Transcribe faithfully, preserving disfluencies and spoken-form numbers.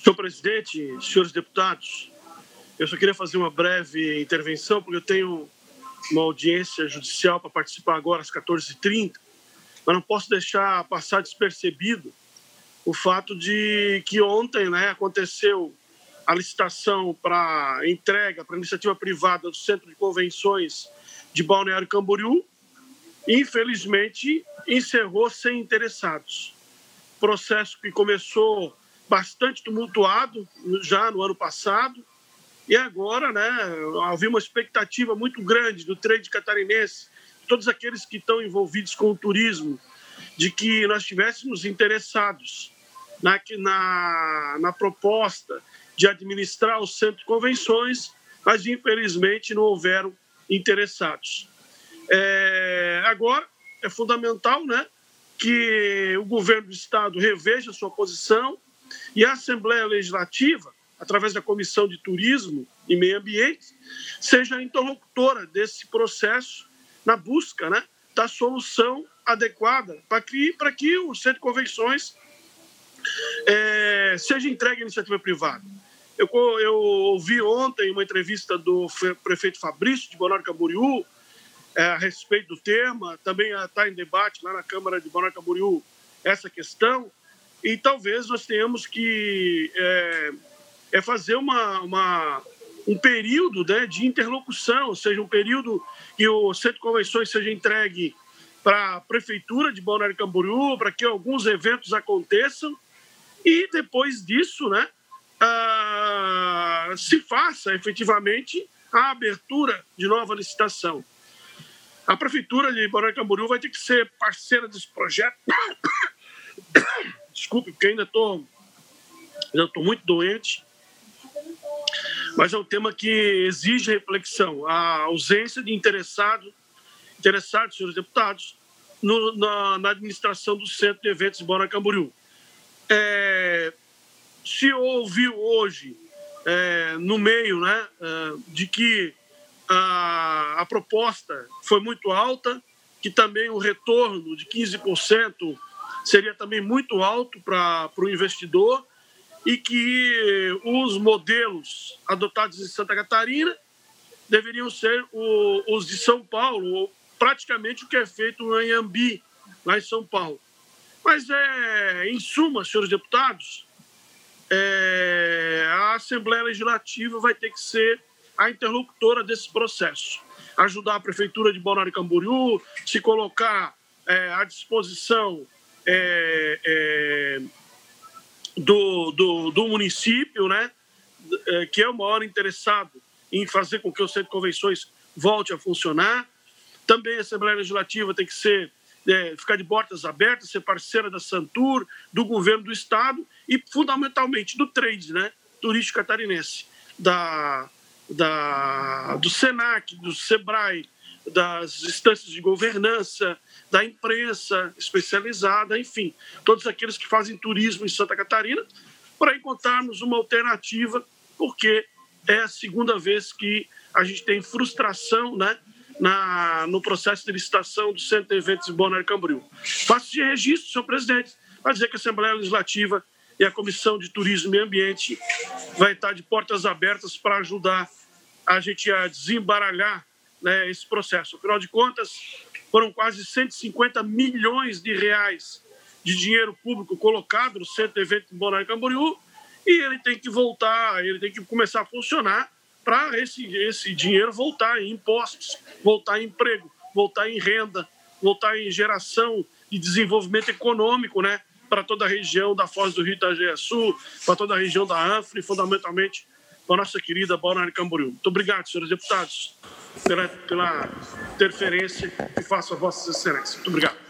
Senhor presidente, senhores deputados, eu só queria fazer uma breve intervenção, porque eu tenho uma audiência judicial para participar agora às quatorze e trinta, mas não posso deixar passar despercebido o fato de que ontem, né, aconteceu a licitação para entrega para iniciativa privada do Centro de Convenções de Balneário Camboriú e, infelizmente, encerrou sem interessados. Processo que começou bastante tumultuado já no ano passado e agora, né, havia uma expectativa muito grande do trade catarinense, todos aqueles que estão envolvidos com o turismo, de que nós estivéssemos interessados na, na, na proposta de administrar o Centro de Convenções, mas infelizmente não houveram interessados. É, agora é fundamental, né, que o governo do Estado reveja sua posição e a Assembleia Legislativa, através da Comissão de Turismo e Meio Ambiente, seja a interlocutora desse processo na busca, né, da solução adequada para que, para que o Centro de Convenções é, seja entregue à iniciativa privada. Eu, eu ouvi ontem uma entrevista do prefeito Fabrício de Balneário Camboriú é, a respeito do tema, também está em debate lá na Câmara de Balneário Camboriú essa questão, e talvez nós tenhamos que é, é fazer uma, uma, um período, né, de interlocução, ou seja, um período que o Centro de Convenções seja entregue para a Prefeitura de Balneário Camboriú, para que alguns eventos aconteçam, e depois disso, né, ah, se faça efetivamente a abertura de nova licitação. A Prefeitura de Balneário Camboriú vai ter que ser parceira desse projeto. Desculpe, porque ainda estou ainda estou muito doente, mas é um tema que exige reflexão. A ausência de interessado, interessados, senhores deputados, no, na, na administração do Centro de Eventos de Balneário Camboriú. É, se ouviu hoje, é, no meio, né, de que a, a proposta foi muito alta, que também o retorno de quinze por cento seria também muito alto para o investidor e que os modelos adotados em Santa Catarina deveriam ser o, os de São Paulo, praticamente o que é feito em Anhembi, lá em São Paulo. Mas, é, em suma, senhores deputados, é, a Assembleia Legislativa vai ter que ser a interlocutora desse processo. Ajudar a Prefeitura de Balneário Camboriú, se colocar é, à disposição É, é, do, do, do município, né, é, que é o maior interessado em fazer com que o Centro de Convenções volte a funcionar. Também a Assembleia Legislativa tem que ser, é, ficar de portas abertas, ser parceira da Santur, do governo do Estado e, fundamentalmente, do trade, né, turístico catarinense, da, da, do SENAC, do SEBRAE, das instâncias de governança, da imprensa especializada, enfim, todos aqueles que fazem turismo em Santa Catarina, para encontrarmos uma alternativa, porque é a segunda vez que a gente tem frustração, né, na, no processo de licitação do Centro de Eventos de Balneário Camboriú. Faço de registro, senhor presidente, para dizer que a Assembleia Legislativa e a Comissão de Turismo e Meio Ambiente vai estar de portas abertas para ajudar a gente a desembaralhar, né, esse processo. Afinal de contas, foram quase cento e cinquenta milhões de reais de dinheiro público colocado no Centro de Eventos de Balneário Camboriú e ele tem que voltar, ele tem que começar a funcionar para esse, esse dinheiro voltar em impostos, voltar em emprego, voltar em renda, voltar em geração de desenvolvimento econômico, né, para toda a região da Foz do Rio Itajaí-Sul, para toda a região da Anfra e, fundamentalmente, para a nossa querida Balneário Camboriú. Muito obrigado, senhores deputados, pela, pela interferência que faço a vossas excelências. Muito obrigado.